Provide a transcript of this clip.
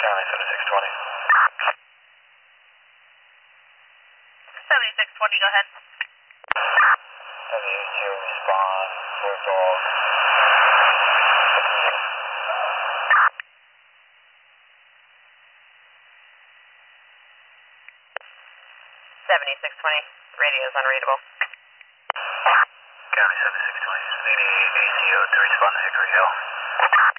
County 7620. 7620, go ahead. 72 respond, for dog. 7620, radio's unreadable. County 7620, leading ACO to respond to Hickory Hill.